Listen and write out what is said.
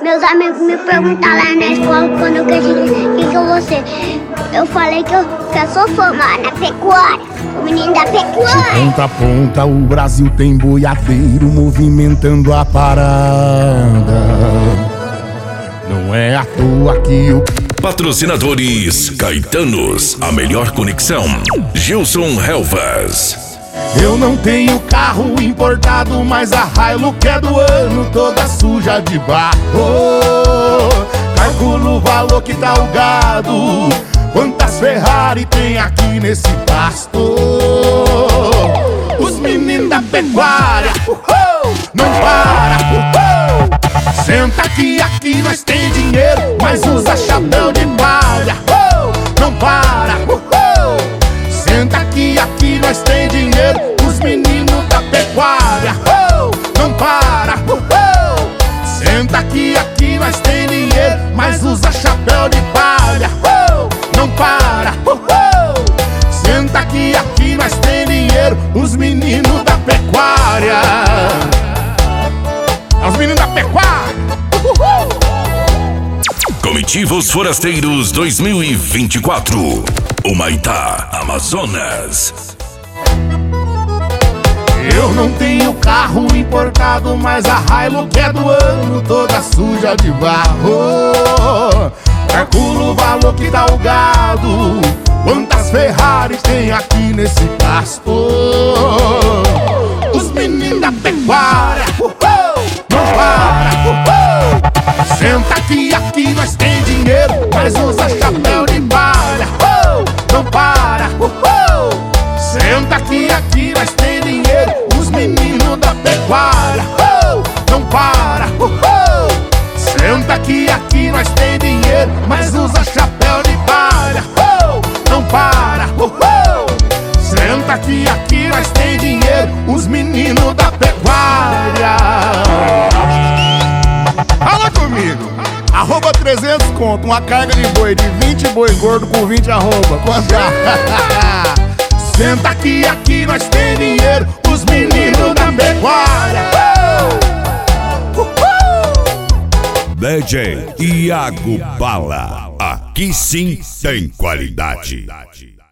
Meus amigos me perguntaram lá na escola quando que eu vou ser. Eu falei que eu sou formado na pecuária, o menino da pecuária. De ponta a ponta o Brasil tem boiadeiro movimentando a parada. Não é à toa que o... Patrocinadores Caetanos, a melhor conexão. Gilson Helvas. Eu não tenho carro importado, mas a Hilux é do ano, toda suja de barro. Calculo o valor que tá o gado, quantas Ferrari tem aqui nesse pasto. Os meninos da pecuária, não para, senta aqui nós tem dinheiro, mas usa chapéu de palha. Não para, senta aqui nós tem dinheiro. Os meninos da pecuária, não para, senta aqui nós tem dinheiro, mas usa chapéu de palha. Não para, senta aqui nós tem dinheiro. Os meninos da pecuária, os meninos da pecuária. Comitivos Forasteiros 2024, Humaitá, Amazonas. Eu não tenho carro importado, mas a Hilux é do ano, toda suja de barro. Calculo o valor que dá o gado, quantas Ferrari tem aqui nesse pasto. Os meninos da pecuária, não para, senta aqui nós tem dinheiro, mas usa chapéu de palha. Não para, senta aqui nós tem dinheiro. Os meninos da pecuária, não para, senta aqui nós tem dinheiro, mas usa chapéu de palha. Não para, senta aqui nós tem dinheiro. Os meninos da pecuária. Fala comigo. Arroba 300 conto, uma carga de boi de 20 boi gordo com 20 arroba. Quanto? Senta aqui nós tem dinheiro. Os meninos da pecuária. DJ Iago Bala, aqui sim tem qualidade.